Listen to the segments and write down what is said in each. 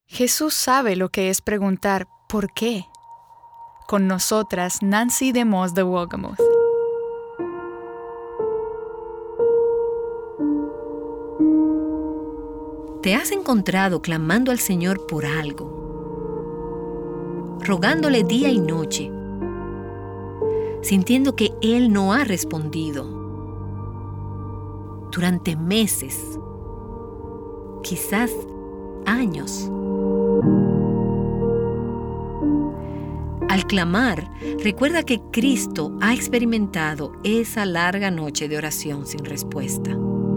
Jesús sabe lo que es preguntar ¿por qué? Con nosotras, Nancy DeMoss de Wolgemuth. ¿Te has encontrado clamando al Señor por algo, rogándole día y noche, sintiendo que Él no ha respondido durante meses, quizás años? Al clamar, recuerda que Cristo ha experimentado esa larga noche de oración sin respuesta.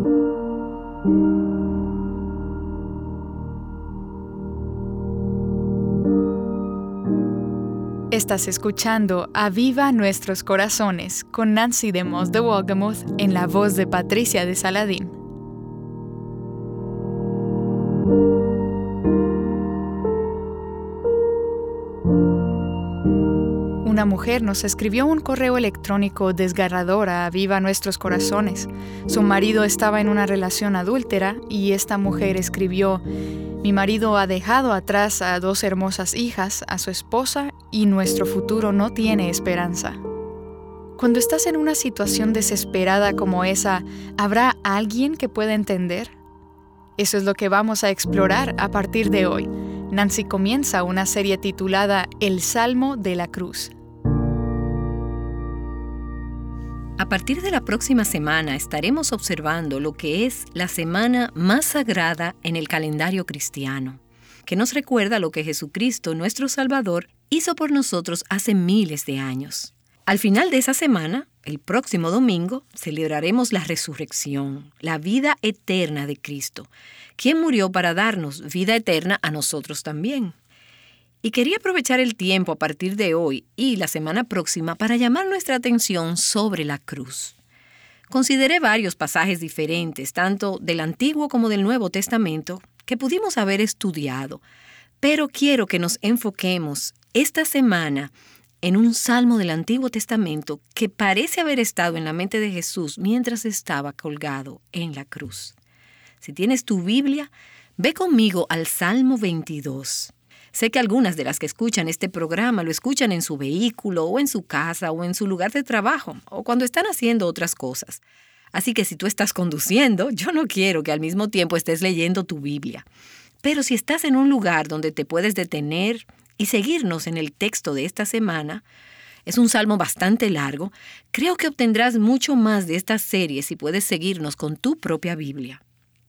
Estás escuchando Aviva Nuestros Corazones con Nancy DeMoss de Wolgemuth en la voz de Patricia de Saladín. Una mujer nos escribió un correo electrónico desgarrador a Aviva Nuestros Corazones. Su marido estaba en una relación adúltera y esta mujer escribió: mi marido ha dejado atrás a 2 hermosas hijas, a su esposa, y nuestro futuro no tiene esperanza. Cuando estás en una situación desesperada como esa, ¿habrá alguien que pueda entender? Eso es lo que vamos a explorar a partir de hoy. Nancy comienza una serie titulada El Salmo de la Cruz. A partir de la próxima semana estaremos observando lo que es la semana más sagrada en el calendario cristiano, que nos recuerda lo que Jesucristo, nuestro Salvador, hizo por nosotros hace miles de años. Al final de esa semana, el próximo domingo, celebraremos la resurrección, la vida eterna de Cristo, quien murió para darnos vida eterna a nosotros también. Y quería aprovechar el tiempo a partir de hoy y la semana próxima para llamar nuestra atención sobre la cruz. Consideré varios pasajes diferentes, tanto del Antiguo como del Nuevo Testamento, que pudimos haber estudiado, pero quiero que nos enfoquemos esta semana en un salmo del Antiguo Testamento que parece haber estado en la mente de Jesús mientras estaba colgado en la cruz. Si tienes tu Biblia, ve conmigo al Salmo 22. Sé que algunas de las que escuchan este programa lo escuchan en su vehículo o en su casa o en su lugar de trabajo o cuando están haciendo otras cosas. Así que si tú estás conduciendo, yo no quiero que al mismo tiempo estés leyendo tu Biblia. Pero si estás en un lugar donde te puedes detener y seguirnos en el texto de esta semana, es un salmo bastante largo, creo que obtendrás mucho más de esta serie si puedes seguirnos con tu propia Biblia.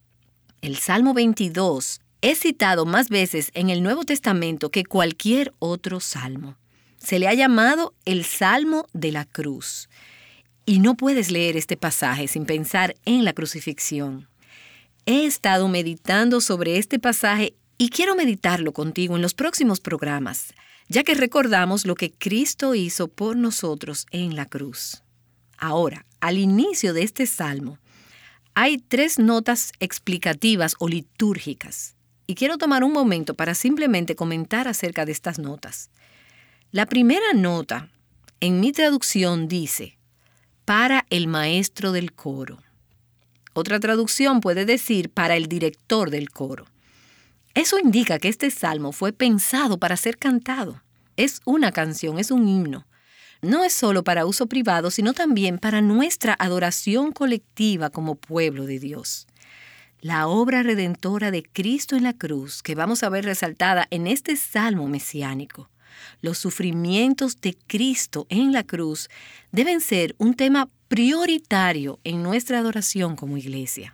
El Salmo 22 es citado más veces en el Nuevo Testamento que cualquier otro salmo. Se le ha llamado el Salmo de la Cruz. Y no puedes leer este pasaje sin pensar en la crucifixión. He estado meditando sobre este pasaje y quiero meditarlo contigo en los próximos programas, ya que recordamos lo que Cristo hizo por nosotros en la cruz. Ahora, al inicio de este salmo, hay 3 notas explicativas o litúrgicas. Y quiero tomar un momento para simplemente comentar acerca de estas notas. La primera nota, en mi traducción, dice, para el maestro del coro. Otra traducción puede decir, para el director del coro. Eso indica que este salmo fue pensado para ser cantado. Es una canción, es un himno. No es solo para uso privado, sino también para nuestra adoración colectiva como pueblo de Dios. La obra redentora de Cristo en la cruz, que vamos a ver resaltada en este salmo mesiánico. Los sufrimientos de Cristo en la cruz deben ser un tema prioritario en nuestra adoración como iglesia.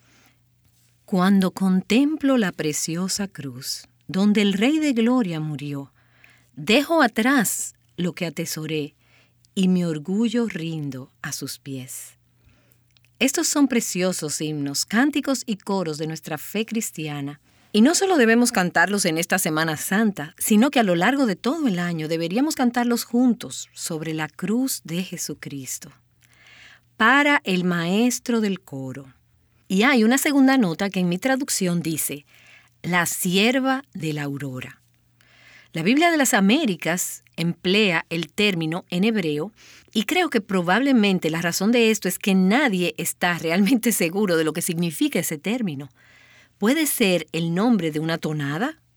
Cuando contemplo la preciosa cruz, donde el Rey de Gloria murió, dejo atrás lo que atesoré y mi orgullo rindo a sus pies. Estos son preciosos himnos, cánticos y coros de nuestra fe cristiana. Y no solo debemos cantarlos en esta Semana Santa, sino que a lo largo de todo el año deberíamos cantarlos juntos sobre la cruz de Jesucristo. Para el maestro del coro. Y hay una segunda nota que en mi traducción dice, la sierva de la aurora. La Biblia de las Américas emplea el término en hebreo y creo que probablemente la razón de esto es que nadie está realmente seguro de lo que significa ese término. Puede ser el nombre de una tonada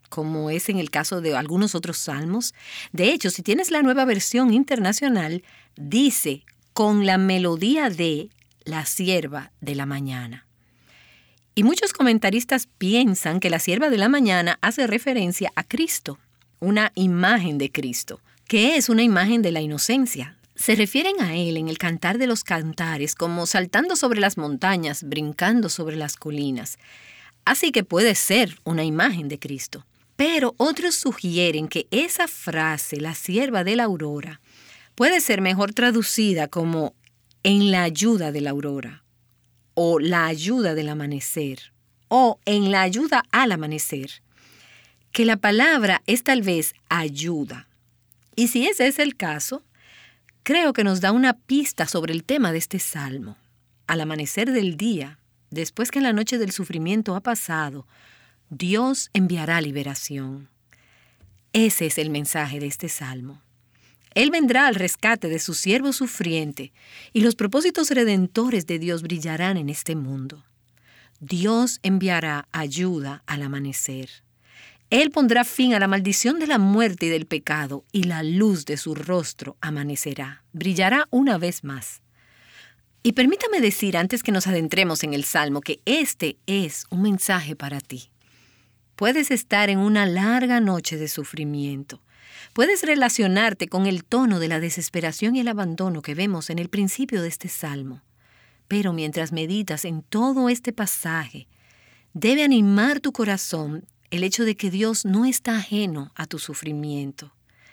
como es en el caso de algunos otros salmos. De hecho, si tienes la Nueva Versión Internacional, dice, con la melodía de la sierva de la mañana. Y muchos comentaristas piensan que la sierva de la mañana hace referencia a Cristo, una imagen de Cristo, que es una imagen de la inocencia. Se refieren a Él en el Cantar de los Cantares como saltando sobre las montañas, brincando sobre las colinas. Así que puede ser una imagen de Cristo. Pero otros sugieren que esa frase, la sierva de la aurora, puede ser mejor traducida como en la ayuda de la aurora, o la ayuda del amanecer, o en la ayuda al amanecer. Que la palabra es tal vez ayuda. Y si ese es el caso, creo que nos da una pista sobre el tema de este salmo. Al amanecer del día, después que la noche del sufrimiento ha pasado, Dios enviará liberación. Ese es el mensaje de este salmo. Él vendrá al rescate de su siervo sufriente y los propósitos redentores de Dios brillarán en este mundo. Dios enviará ayuda al amanecer. Él pondrá fin a la maldición de la muerte y del pecado y la luz de su rostro amanecerá, brillará una vez más. Y permítame decir antes que nos adentremos en el salmo que este es un mensaje para ti. Puedes estar en una larga noche de sufrimiento. Puedes relacionarte con el tono de la desesperación y el abandono que vemos en el principio de este salmo. Pero mientras meditas en todo este pasaje, debe animar tu corazón el hecho de que Dios no está ajeno a tu sufrimiento.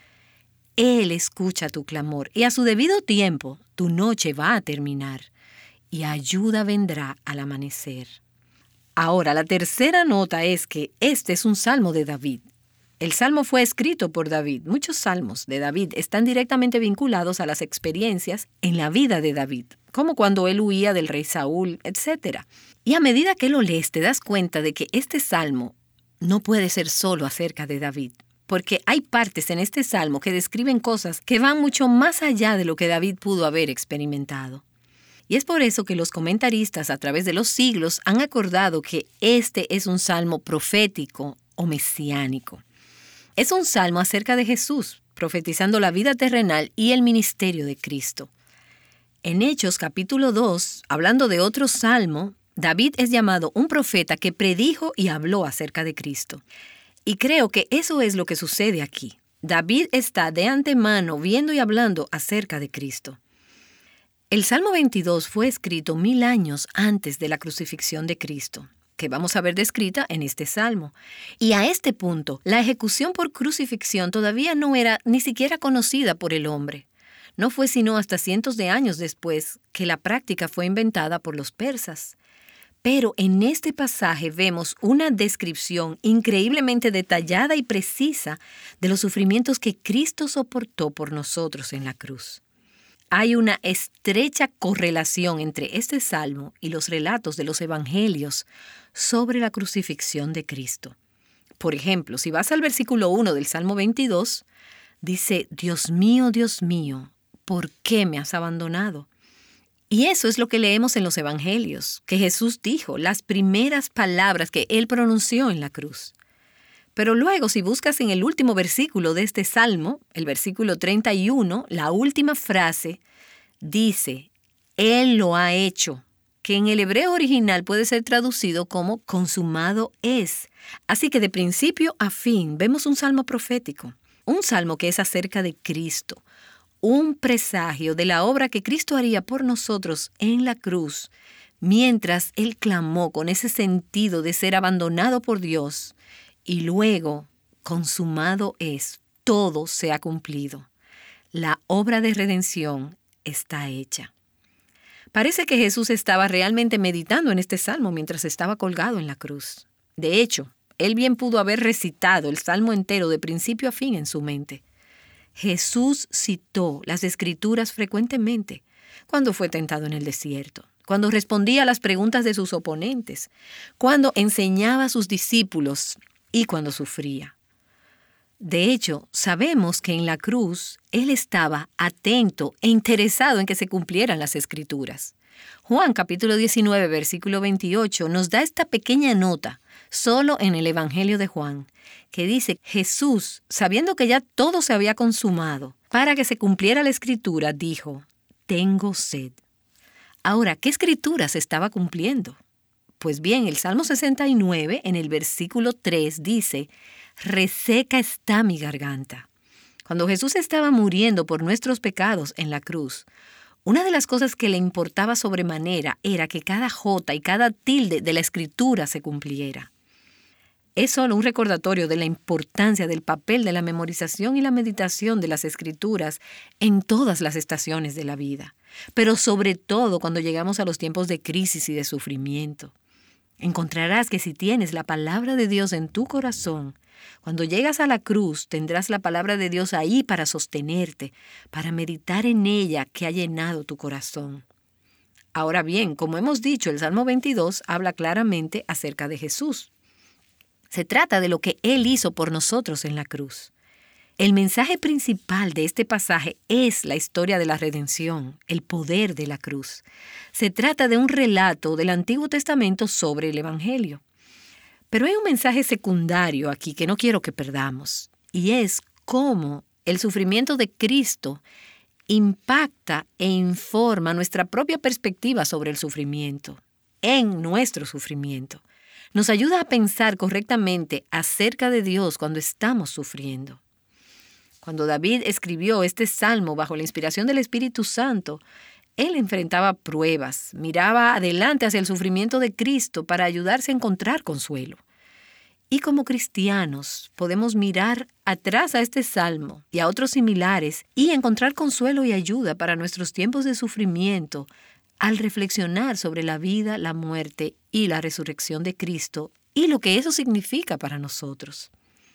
Él escucha tu clamor y a su debido tiempo tu noche va a terminar y ayuda vendrá al amanecer. Ahora, la tercera nota es que este es un salmo de David. El salmo fue escrito por David. Muchos salmos de David están directamente vinculados a las experiencias en la vida de David, como cuando él huía del rey Saúl, etc. Y a medida que lo lees, te das cuenta de que este salmo no puede ser solo acerca de David, porque hay partes en este salmo que describen cosas que van mucho más allá de lo que David pudo haber experimentado. Y es por eso que los comentaristas a través de los siglos han acordado que este es un salmo profético o mesiánico. Es un salmo acerca de Jesús, profetizando la vida terrenal y el ministerio de Cristo. En Hechos capítulo 2, hablando de otro salmo, David es llamado un profeta que predijo y habló acerca de Cristo. Y creo que eso es lo que sucede aquí. David está de antemano viendo y hablando acerca de Cristo. El Salmo 22 fue escrito 1000 años antes de la crucifixión de Cristo, que vamos a ver descrita en este salmo. Y a este punto, la ejecución por crucifixión todavía no era ni siquiera conocida por el hombre. No fue sino hasta cientos de años después que la práctica fue inventada por los persas. Pero en este pasaje vemos una descripción increíblemente detallada y precisa de los sufrimientos que Cristo soportó por nosotros en la cruz. Hay una estrecha correlación entre este salmo y los relatos de los evangelios sobre la crucifixión de Cristo. Por ejemplo, si vas al versículo 1 del Salmo 22, dice, Dios mío, ¿por qué me has abandonado? Y eso es lo que leemos en los evangelios, que Jesús dijo, las primeras palabras que Él pronunció en la cruz. Pero luego, si buscas en el último versículo de este salmo, el versículo 31, la última frase dice, Él lo ha hecho, que en el hebreo original puede ser traducido como consumado es. Así que de principio a fin vemos un salmo profético, un salmo que es acerca de Cristo, un presagio de la obra que Cristo haría por nosotros en la cruz, mientras Él clamó con ese sentido de ser abandonado por Dios. Y luego, consumado es, todo se ha cumplido. La obra de redención está hecha. Parece que Jesús estaba realmente meditando en este salmo mientras estaba colgado en la cruz. De hecho, Él bien pudo haber recitado el salmo entero de principio a fin en su mente. Jesús citó las Escrituras frecuentemente cuando fue tentado en el desierto, cuando respondía a las preguntas de sus oponentes, cuando enseñaba a sus discípulos y cuando sufría. De hecho, sabemos que en la cruz Él estaba atento e interesado en que se cumplieran las Escrituras. Juan capítulo 19, versículo 28 nos da esta pequeña nota solo en el Evangelio de Juan, que dice: Jesús, sabiendo que ya todo se había consumado, para que se cumpliera la Escritura, dijo: tengo sed. Ahora, ¿qué Escritura se estaba cumpliendo? Pues bien, el Salmo 69, en el versículo 3, dice: reseca está mi garganta. Cuando Jesús estaba muriendo por nuestros pecados en la cruz, una de las cosas que le importaba sobremanera era que cada jota y cada tilde de la Escritura se cumpliera. Es solo un recordatorio de la importancia del papel de la memorización y la meditación de las Escrituras en todas las estaciones de la vida, pero sobre todo cuando llegamos a los tiempos de crisis y de sufrimiento. Encontrarás que si tienes la palabra de Dios en tu corazón, cuando llegas a la cruz tendrás la palabra de Dios ahí para sostenerte, para meditar en ella que ha llenado tu corazón. Ahora bien, como hemos dicho, el Salmo 22 habla claramente acerca de Jesús. Se trata de lo que Él hizo por nosotros en la cruz. El mensaje principal de este pasaje es la historia de la redención, el poder de la cruz. Se trata de un relato del Antiguo Testamento sobre el Evangelio. Pero hay un mensaje secundario aquí que no quiero que perdamos, y es cómo el sufrimiento de Cristo impacta e informa nuestra propia perspectiva sobre el sufrimiento, en nuestro sufrimiento. Nos ayuda a pensar correctamente acerca de Dios cuando estamos sufriendo. Cuando David escribió este salmo bajo la inspiración del Espíritu Santo, él enfrentaba pruebas, miraba adelante hacia el sufrimiento de Cristo para ayudarse a encontrar consuelo. Y como cristianos podemos mirar atrás a este salmo y a otros similares y encontrar consuelo y ayuda para nuestros tiempos de sufrimiento al reflexionar sobre la vida, la muerte y la resurrección de Cristo y lo que eso significa para nosotros.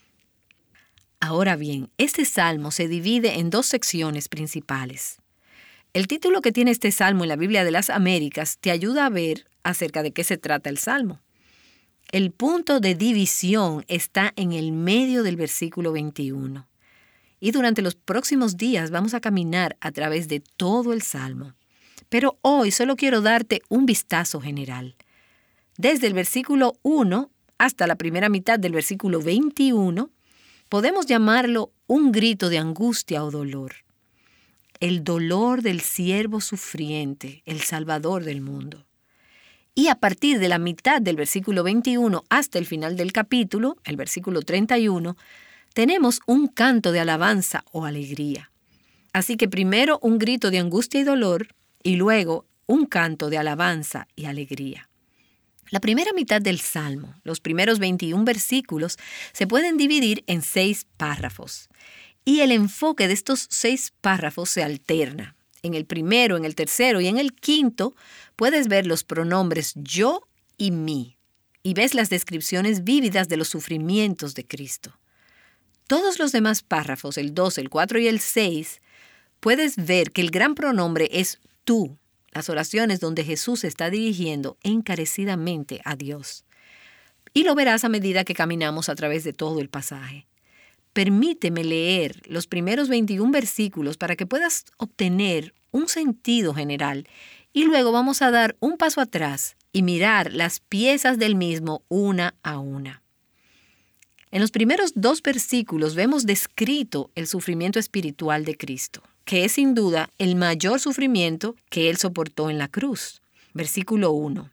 Ahora bien, este salmo se divide en dos secciones principales. El título que tiene este salmo en la Biblia de las Américas te ayuda a ver acerca de qué se trata el salmo. El punto de división está en el medio del versículo 21. Y durante los próximos días vamos a caminar a través de todo el salmo. Pero hoy solo quiero darte un vistazo general. Desde el versículo 1 hasta la primera mitad del versículo 21, podemos llamarlo un grito de angustia o dolor. El dolor del siervo sufriente, el Salvador del mundo. Y a partir de la mitad del versículo 21 hasta el final del capítulo, el versículo 31, tenemos un canto de alabanza o alegría. Así que primero un grito de angustia y dolor, y luego un canto de alabanza y alegría. La primera mitad del Salmo, los primeros 21 versículos, se pueden dividir en 6 párrafos. Y el enfoque de estos 6 párrafos se alterna. En el primero, en el tercero y en el quinto puedes ver los pronombres yo y mí. Y ves las descripciones vívidas de los sufrimientos de Cristo. Todos los demás párrafos, el 2, el 4 y el 6, puedes ver que el gran pronombre es tú, las oraciones donde Jesús se está dirigiendo encarecidamente a Dios. Y lo verás a medida que caminamos a través de todo el pasaje. Permíteme leer los primeros 21 versículos para que puedas obtener un sentido general y luego vamos a dar un paso atrás y mirar las piezas del mismo una a una. En los primeros 2 versículos vemos descrito el sufrimiento espiritual de Cristo, que es sin duda el mayor sufrimiento que Él soportó en la cruz. Versículo 1.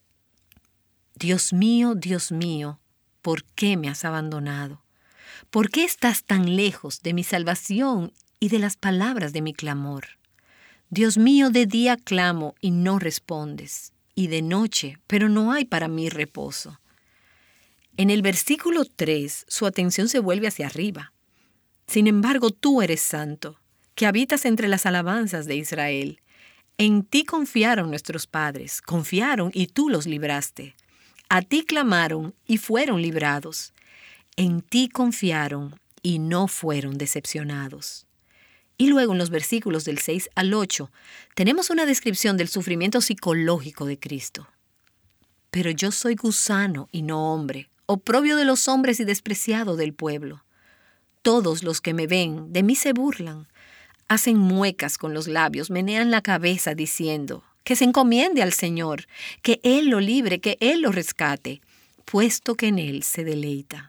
Dios mío, ¿por qué me has abandonado? ¿Por qué estás tan lejos de mi salvación y de las palabras de mi clamor? Dios mío, de día clamo y no respondes, y de noche, pero no hay para mí reposo. En el versículo 3, su atención se vuelve hacia arriba. Sin embargo, tú eres santo, que habitas entre las alabanzas de Israel. En ti confiaron nuestros padres, confiaron y tú los libraste. A ti clamaron y fueron librados. En ti confiaron y no fueron decepcionados. Y luego en los versículos del 6 al 8 tenemos una descripción del sufrimiento psicológico de Cristo. Pero yo soy gusano y no hombre, oprobio de los hombres y despreciado del pueblo. Todos los que me ven de mí se burlan, hacen muecas con los labios, menean la cabeza diciendo que se encomiende al Señor, que Él lo libre, que Él lo rescate, puesto que en Él se deleita.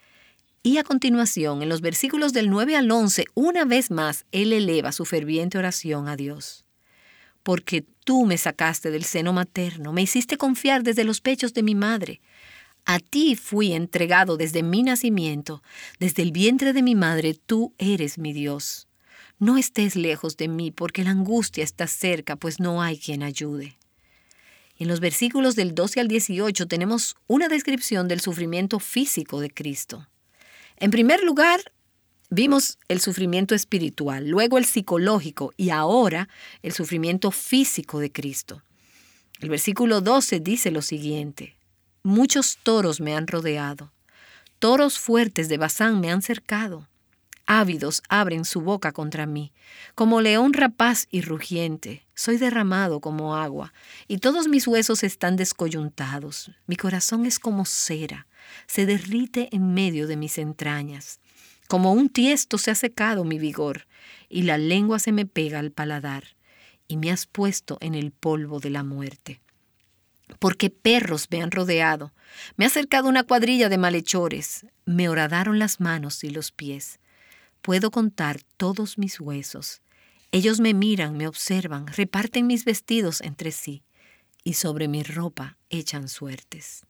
Y a continuación, en los versículos del 9 al 11, una vez más, Él eleva su ferviente oración a Dios. Porque tú me sacaste del seno materno, me hiciste confiar desde los pechos de mi madre. A ti fui entregado desde mi nacimiento, desde el vientre de mi madre, tú eres mi Dios. No estés lejos de mí, porque la angustia está cerca, pues no hay quien ayude. En los versículos del 12 al 18 tenemos una descripción del sufrimiento físico de Cristo. En primer lugar, vimos el sufrimiento espiritual, luego el psicológico y ahora el sufrimiento físico de Cristo. El versículo 12 dice lo siguiente: muchos toros me han rodeado, toros fuertes de Basán me han cercado. Ávidos abren su boca contra mí, como león rapaz y rugiente. Soy derramado como agua, y todos mis huesos están descoyuntados. Mi corazón es como cera, se derrite en medio de mis entrañas. Como un tiesto se ha secado mi vigor, y la lengua se me pega al paladar, y me has puesto en el polvo de la muerte. Porque perros me han rodeado, me ha cercado una cuadrilla de malhechores, me horadaron las manos y los pies. Puedo contar todos mis huesos. Ellos me miran, me observan, reparten mis vestidos entre sí, y sobre mi ropa echan suertes.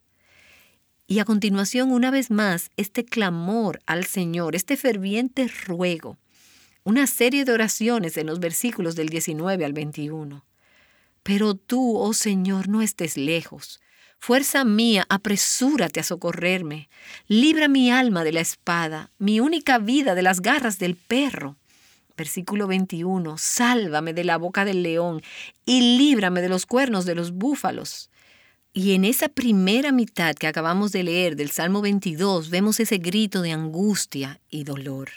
Y a continuación, una vez más, este clamor al Señor, este ferviente ruego, una serie de oraciones en los versículos del 19 al 21. Pero tú, oh Señor, no estés lejos. Fuerza mía, apresúrate a socorrerme. Libra mi alma de la espada, mi única vida de las garras del perro. Versículo 21. Sálvame de la boca del león y líbrame de los cuernos de los búfalos. Y en esa primera mitad que acabamos de leer del Salmo 22 vemos ese grito de angustia y dolor.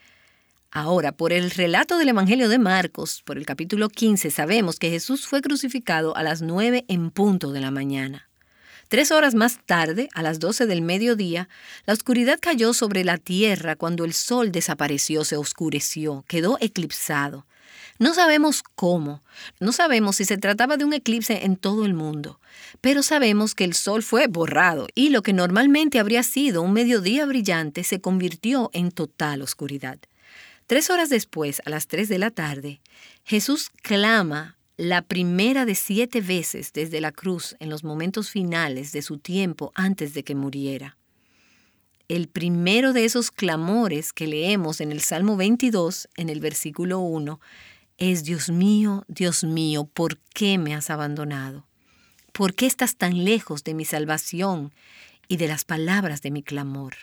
Ahora, por el relato del Evangelio de Marcos, por el capítulo 15, sabemos que Jesús fue crucificado a las 9 en punto de la mañana. 3 horas más tarde, a las 12 del mediodía, la oscuridad cayó sobre la tierra cuando el sol desapareció, se oscureció, quedó eclipsado. No sabemos cómo, no sabemos si se trataba de un eclipse en todo el mundo, pero sabemos que el sol fue borrado y lo que normalmente habría sido un mediodía brillante se convirtió en total oscuridad. 3 horas después, a las 3 de la tarde, Jesús clama la primera de 7 veces desde la cruz en los momentos finales de su tiempo antes de que muriera. El primero de esos clamores que leemos en el Salmo 22, en el versículo 1, es: Dios mío, ¿por qué me has abandonado? ¿Por qué estás tan lejos de mi salvación y de las palabras de mi clamor?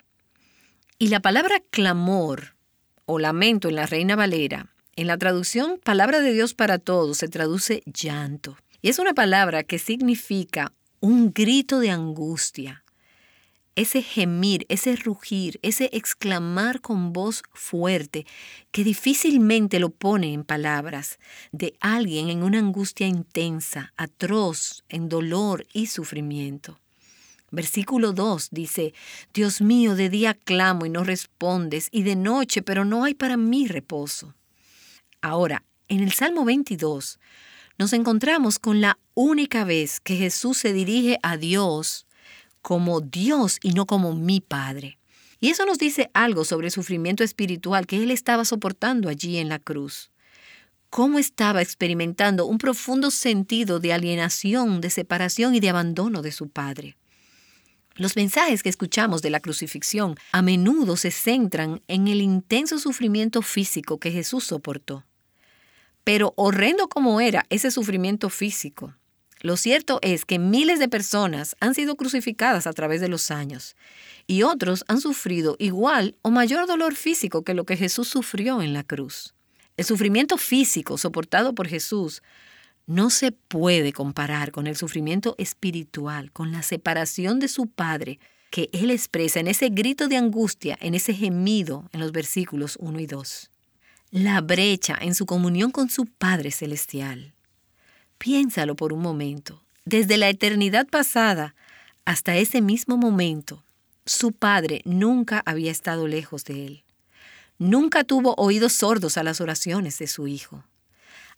Y la palabra clamor o lamento en la Reina Valera, en la traducción Palabra de Dios para Todos, se traduce llanto. Y es una palabra que significa un grito de angustia. Ese gemir, ese rugir, ese exclamar con voz fuerte que difícilmente lo pone en palabras, de alguien en una angustia intensa, atroz, en dolor y sufrimiento. Versículo 2 dice: Dios mío, de día clamo y no respondes, y de noche, pero no hay para mí reposo. Ahora, en el Salmo 22 nos encontramos con la única vez que Jesús se dirige a Dios como Dios y no como mi Padre. Y eso nos dice algo sobre el sufrimiento espiritual que Él estaba soportando allí en la cruz. Cómo estaba experimentando un profundo sentido de alienación, de separación y de abandono de su Padre. Los mensajes que escuchamos de la crucifixión a menudo se centran en el intenso sufrimiento físico que Jesús soportó. Pero horrendo como era ese sufrimiento físico, lo cierto es que miles de personas han sido crucificadas a través de los años y otros han sufrido igual o mayor dolor físico que lo que Jesús sufrió en la cruz. El sufrimiento físico soportado por Jesús no se puede comparar con el sufrimiento espiritual, con la separación de su Padre que Él expresa en ese grito de angustia, en ese gemido en los versículos 1 y 2. La brecha en su comunión con su Padre Celestial. Piénsalo por un momento. Desde la eternidad pasada hasta ese mismo momento, su Padre nunca había estado lejos de Él. Nunca tuvo oídos sordos a las oraciones de su Hijo.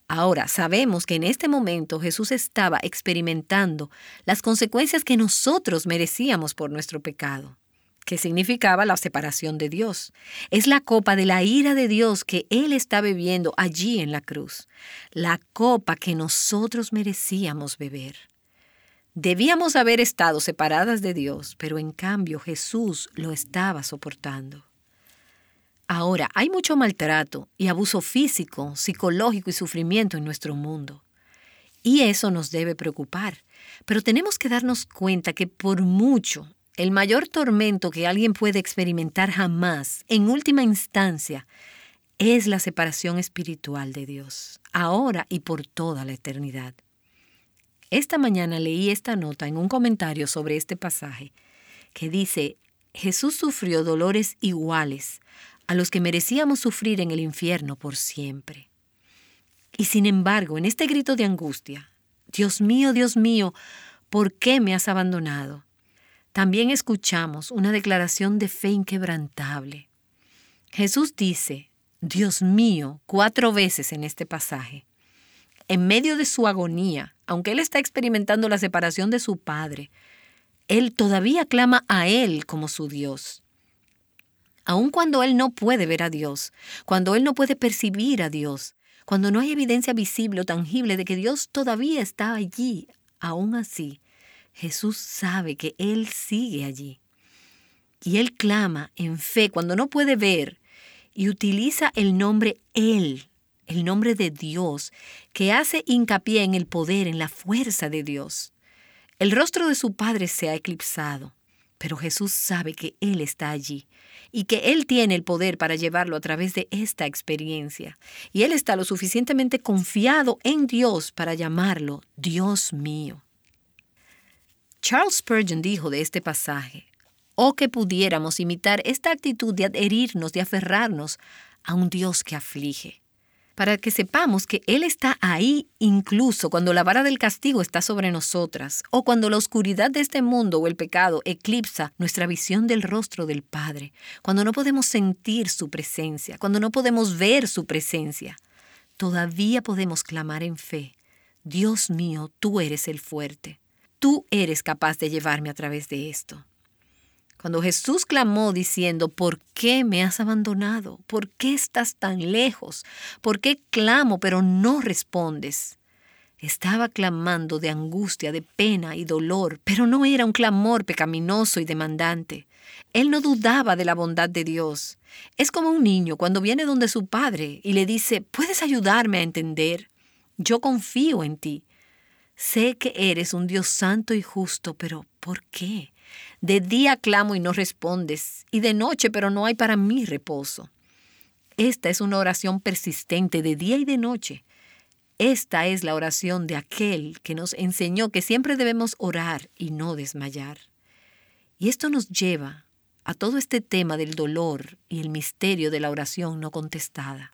Ahora, sabemos que en este momento Jesús estaba experimentando las consecuencias que nosotros merecíamos por nuestro pecado, que significaba la separación de Dios. Es la copa de la ira de Dios que Él está bebiendo allí en la cruz, la copa que nosotros merecíamos beber. Debíamos haber estado separadas de Dios, pero en cambio Jesús lo estaba soportando. Ahora, hay mucho maltrato y abuso físico, psicológico y sufrimiento en nuestro mundo. Y eso nos debe preocupar. Pero tenemos que darnos cuenta que por mucho, el mayor tormento que alguien puede experimentar jamás, en última instancia, es la separación espiritual de Dios, ahora y por toda la eternidad. Esta mañana leí esta nota en un comentario sobre este pasaje que dice: Jesús sufrió dolores iguales a los que merecíamos sufrir en el infierno por siempre. Y sin embargo, en este grito de angustia, Dios mío, ¿por qué me has abandonado?, también escuchamos una declaración de fe inquebrantable. Jesús dice, Dios mío, 4 veces en este pasaje. En medio de su agonía, aunque Él está experimentando la separación de su Padre, Él todavía clama a Él como su Dios. Aun cuando Él no puede ver a Dios, cuando Él no puede percibir a Dios, cuando no hay evidencia visible o tangible de que Dios todavía está allí, aún así, Jesús sabe que Él sigue allí. Y Él clama en fe cuando no puede ver y utiliza el nombre Él, el nombre de Dios, que hace hincapié en el poder, en la fuerza de Dios. El rostro de su Padre se ha eclipsado, pero Jesús sabe que Él está allí y que Él tiene el poder para llevarlo a través de esta experiencia. Y Él está lo suficientemente confiado en Dios para llamarlo Dios mío. Charles Spurgeon dijo de este pasaje: «Oh, que pudiéramos imitar esta actitud de adherirnos, de aferrarnos a un Dios que aflige, para que sepamos que Él está ahí incluso cuando la vara del castigo está sobre nosotras, o cuando la oscuridad de este mundo o el pecado eclipsa nuestra visión del rostro del Padre, cuando no podemos sentir su presencia, cuando no podemos ver su presencia. Todavía podemos clamar en fe: Dios mío, tú eres el fuerte. Tú eres capaz de llevarme a través de esto». Cuando Jesús clamó diciendo: «¿Por qué me has abandonado? ¿Por qué estás tan lejos? ¿Por qué clamo pero no respondes?», estaba clamando de angustia, de pena y dolor, pero no era un clamor pecaminoso y demandante. Él no dudaba de la bondad de Dios. Es como un niño cuando viene donde su padre y le dice: «¿Puedes ayudarme a entender? Yo confío en ti. Sé que eres un Dios santo y justo, pero ¿por qué? De día clamo y no respondes, y de noche, pero no hay para mí reposo». Esta es una oración persistente de día y de noche. Esta es la oración de aquel que nos enseñó que siempre debemos orar y no desmayar. Y esto nos lleva a todo este tema del dolor y el misterio de la oración no contestada.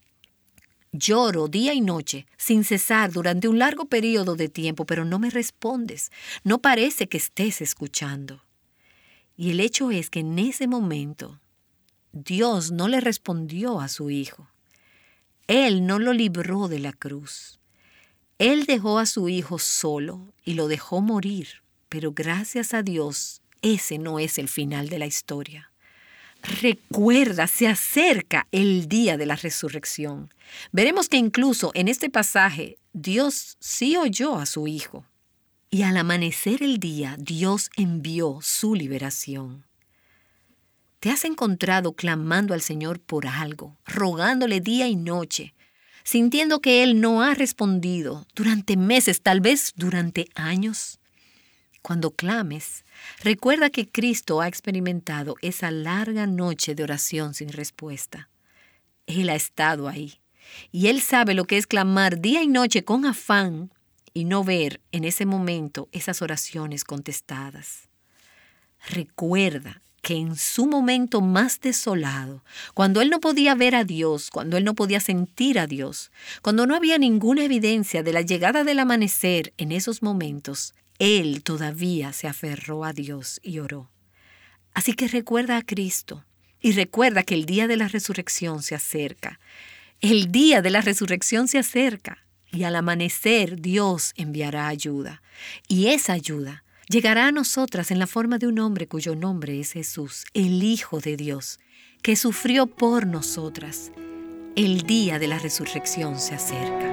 Lloro día y noche, sin cesar, durante un largo periodo de tiempo, pero no me respondes. No parece que estés escuchando. Y el hecho es que en ese momento, Dios no le respondió a su Hijo. Él no lo libró de la cruz. Él dejó a su Hijo solo y lo dejó morir, pero gracias a Dios, ese no es el final de la historia. Recuerda, se acerca el día de la resurrección. Veremos que incluso en este pasaje, Dios sí oyó a su Hijo. Y al amanecer el día, Dios envió su liberación. ¿Te has encontrado clamando al Señor por algo, rogándole día y noche, sintiendo que Él no ha respondido durante meses, tal vez durante años? Cuando clames, recuerda que Cristo ha experimentado esa larga noche de oración sin respuesta. Él ha estado ahí, y Él sabe lo que es clamar día y noche con afán y no ver en ese momento esas oraciones contestadas. Recuerda que en su momento más desolado, cuando Él no podía ver a Dios, cuando Él no podía sentir a Dios, cuando no había ninguna evidencia de la llegada del amanecer en esos momentos, Él todavía se aferró a Dios y oró. Así que recuerda a Cristo y recuerda que el día de la resurrección se acerca. El día de la resurrección se acerca y al amanecer Dios enviará ayuda. Y esa ayuda llegará a nosotras en la forma de un hombre cuyo nombre es Jesús, el Hijo de Dios, que sufrió por nosotras. El día de la resurrección se acerca.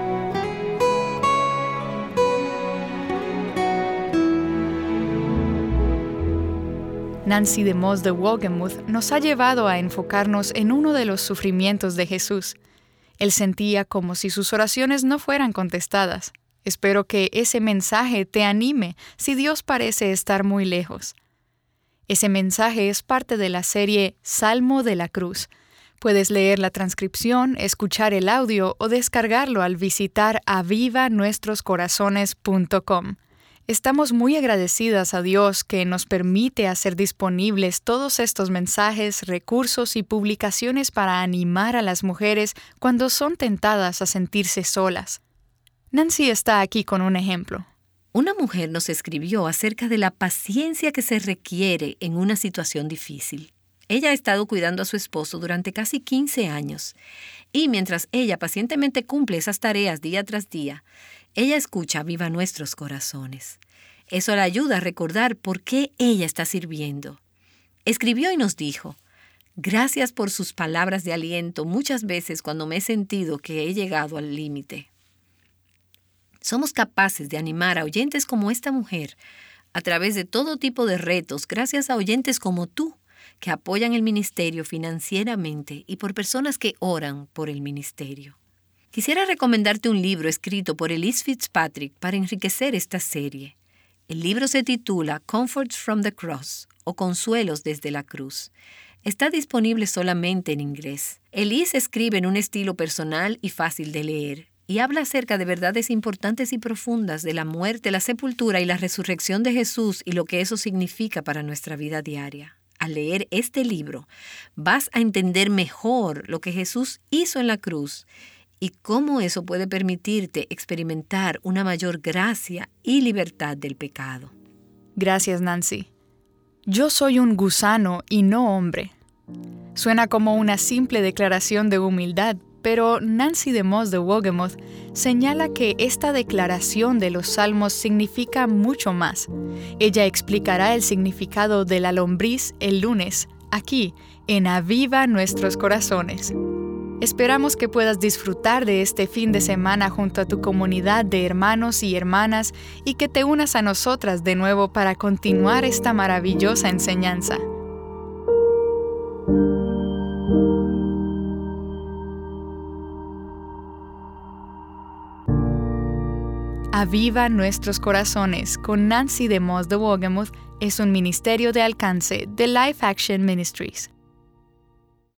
Nancy DeMoss de Wolgemuth nos ha llevado a enfocarnos en uno de los sufrimientos de Jesús. Él sentía como si sus oraciones no fueran contestadas. Espero que ese mensaje te anime si Dios parece estar muy lejos. Ese mensaje es parte de la serie Salmo de la Cruz. Puedes leer la transcripción, escuchar el audio o descargarlo al visitar avivanuestroscorazones.com. Estamos muy agradecidas a Dios que nos permite hacer disponibles todos estos mensajes, recursos y publicaciones para animar a las mujeres cuando son tentadas a sentirse solas. Nancy está aquí con un ejemplo. Una mujer nos escribió acerca de la paciencia que se requiere en una situación difícil. Ella ha estado cuidando a su esposo durante casi 15 años y mientras ella pacientemente cumple esas tareas día tras día, ella escucha Viva Nuestros Corazones. Eso la ayuda a recordar por qué ella está sirviendo. Escribió y nos dijo: gracias por sus palabras de aliento muchas veces cuando me he sentido que he llegado al límite. Somos capaces de animar a oyentes como esta mujer a través de todo tipo de retos gracias a oyentes como tú que apoyan el ministerio financieramente y por personas que oran por el ministerio. Quisiera recomendarte un libro escrito por Elyse Fitzpatrick para enriquecer esta serie. El libro se titula Comforts from the Cross o Consuelos desde la Cruz. Está disponible solamente en inglés. Elyse escribe en un estilo personal y fácil de leer y habla acerca de verdades importantes y profundas de la muerte, la sepultura y la resurrección de Jesús y lo que eso significa para nuestra vida diaria. Al leer este libro, vas a entender mejor lo que Jesús hizo en la cruz y cómo eso puede permitirte experimentar una mayor gracia y libertad del pecado. Gracias, Nancy. Yo soy un gusano y no hombre. Suena como una simple declaración de humildad, pero Nancy DeMoss de Wolgemuth señala que esta declaración de los Salmos significa mucho más. Ella explicará el significado de la lombriz el lunes, aquí, en Aviva Nuestros Corazones. Esperamos que puedas disfrutar de este fin de semana junto a tu comunidad de hermanos y hermanas y que te unas a nosotras de nuevo para continuar esta maravillosa enseñanza. Aviva Nuestros Corazones con Nancy DeMoss de Wolgemuth es un ministerio de alcance de Life Action Ministries.